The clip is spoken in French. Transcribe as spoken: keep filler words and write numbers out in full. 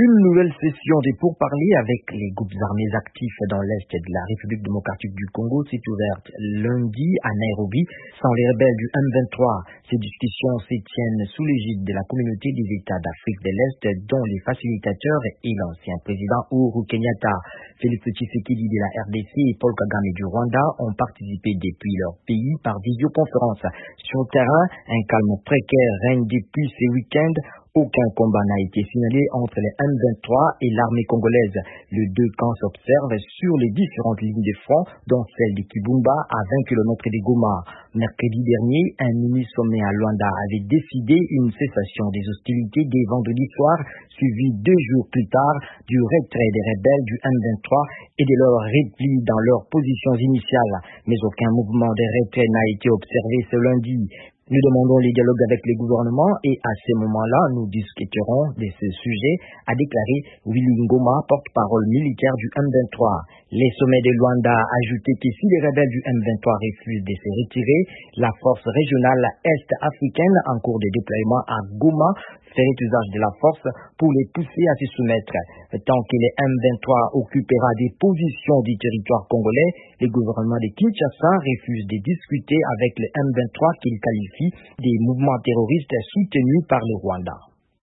Une nouvelle session des pourparlers avec les groupes armés actifs dans l'Est de la République démocratique du Congo s'est ouverte lundi à Nairobi sans les rebelles du M vingt-trois. Ces discussions se tiennent sous l'égide de la communauté des États d'Afrique de l'Est dont les facilitateurs et l'ancien président Uhuru Kenyatta. Félix Tshisekedi de la R D C et Paul Kagame du Rwanda ont participé depuis leur pays par visioconférence. Sur le terrain, un calme précaire règne depuis ce week-end. Aucun combat n'a été signalé entre les M vingt-trois et l'armée congolaise. Les deux camps s'observent sur les différentes lignes de front, dont celle de Kibumba à vingt kilomètres de Goma. Mercredi dernier, un mini-sommet à Luanda avait décidé une cessation des hostilités dès vendredi soir, suivi deux jours plus tard du retrait des rebelles du M vingt-trois et de leur repli dans leurs positions initiales. Mais aucun mouvement de retrait n'a été observé ce lundi. Nous demandons les dialogues avec les gouvernements et à ce moment-là, nous discuterons de ce sujet, a déclaré Willy Ngoma, porte-parole militaire du M vingt-trois. Les sommets de Luanda a ajouté que si les rebelles du M vingt-trois refusent de se retirer, la force régionale est-africaine en cours de déploiement à Goma ferait usage de la force pour les pousser à se soumettre. Tant que les M vingt-trois occupera des positions du territoire congolais, le gouvernement de Kinshasa refuse de discuter avec le M vingt-trois qu'il qualifie des mouvements terroristes soutenus par le Rwanda.